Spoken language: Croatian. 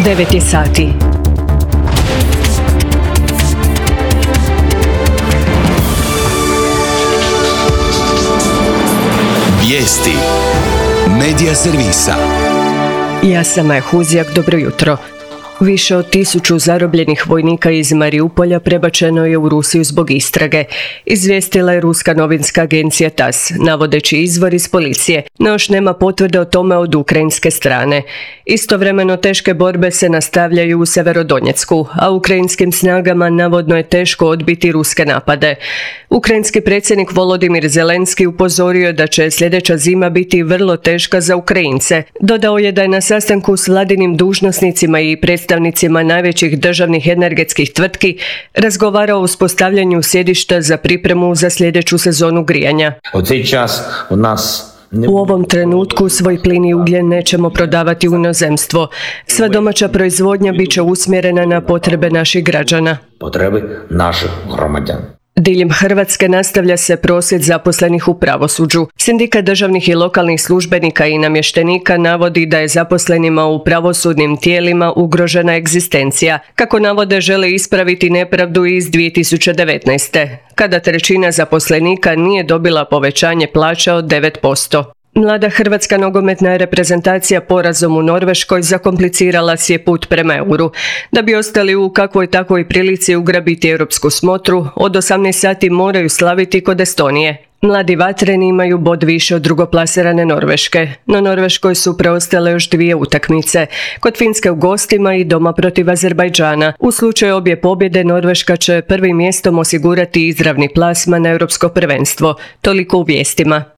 9 je sati. Vijesti Medija servisa. Ja sam Maja Huzjak, dobro jutro. Više od 1000 zarobljenih vojnika iz Mariupolja prebačeno je u Rusiju zbog istrage, izvijestila je ruska novinska agencija TASS, navodeći izvor iz policije, no još nema potvrde o tome od ukrajinske strane. Istovremeno teške borbe se nastavljaju u Severodonjecku, a ukrajinskim snagama navodno je teško odbiti ruske napade. Ukrajinski predsjednik Volodimir Zelenski upozorio je da će sljedeća zima biti vrlo teška za Ukrajince. Dodao je da je na sastanku s vladinim dužnosnicima i predstavnicima najvećih državnih energetskih tvrtki razgovarao o uspostavljanju sjedišta za pripremu za sljedeću sezonu grijanja. U ovom trenutku svoj plin i ugljen nećemo prodavati u inozemstvo. Sva domaća proizvodnja bit će usmjerena na potrebe naših građana. Diljem Hrvatske nastavlja se prosvjed zaposlenih u pravosuđu. Sindikat državnih i lokalnih službenika i namještenika navodi da je zaposlenima u pravosudnim tijelima ugrožena egzistencija. Kako navode, žele ispraviti nepravdu iz 2019. kada trećina zaposlenika nije dobila povećanje plaća od 9%. Mlada hrvatska nogometna reprezentacija porazom u Norveškoj zakomplicirala si je put prema euru. Da bi ostali u kakvoj takvoj prilici ugrabiti europsku smotru, od 18 sati moraju slaviti kod Estonije. Mladi vatreni imaju bod više od drugoplasirane Norveške, no Norveškoj su preostale još 2 utakmice, kod Finske u gostima i doma protiv Azerbajdžana. U slučaju obje pobjede Norveška će prvim mjestom osigurati izravni plasman na europsko prvenstvo. Toliko u vijestima.